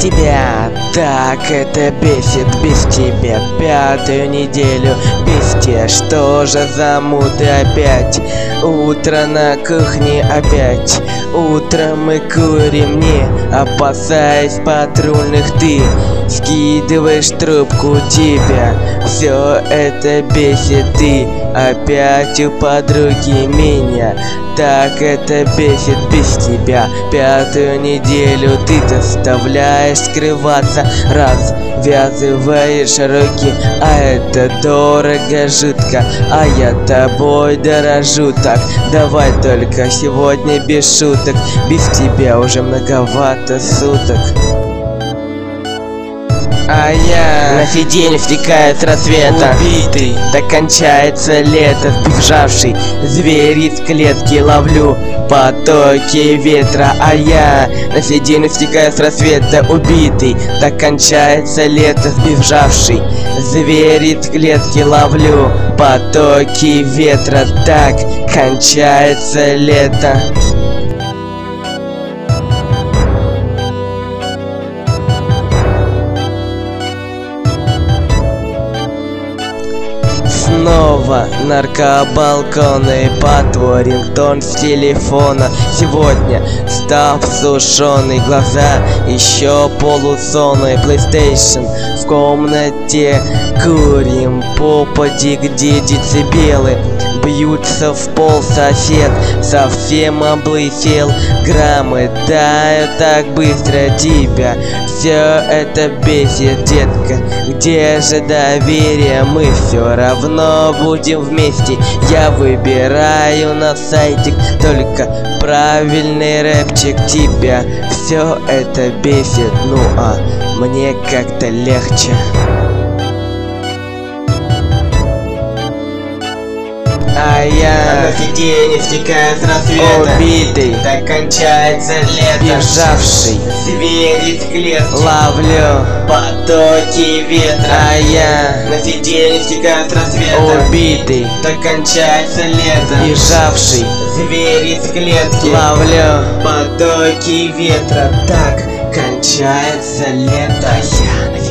тебя. Так это бесит, без тебя. Пятую неделю без тебя. Что же за муты опять? Утро на кухне опять. Утром мы курим, не опасаясь патрульных. Ты скидываешь трубку, тебя все это бесит. Ты опять у подруги меня. Так это бесит без тебя. Пятую неделю ты заставляешь скрываться, развязываешь руки, а это дорого, жутко, а я тобой дорожу так. Давай только сегодня без шуток, без тебя уже многовато суток. А я на сиденье втекаю с рассвета, убитый, так кончается лето. Сбежавший зверь из клетки, ловлю потоки ветра. А я на сиденье втекаю с рассвета, убитый, так кончается лето. Сбежавший зверь из клетки, ловлю потоки ветра. Так кончается лето. Снова наркобалконы, потворен тон с телефона. Сегодня став сушеный, глаза еще полусонные. PlayStation в комнате, курим по поди, где децибелы бьются в пол. Сосед совсем облысел, граммы тают так быстро. Тебя все это бесит, детка. Где же доверие? Мы все равно будем вместе. Я выбираю на сайте только правильный рэпчик. Тебя все это бесит, ну а мне как-то легче. А я на сиденье втекаю с рассвета, убитый, так кончается лето. Бежавший зверь из клетки, ловлю потоки ветра. А я на сиденье втекаю с рассвета, убитый, так кончается лето. Бежавший зверь из клетки, ловлю потоки ветра. Так кончается лето.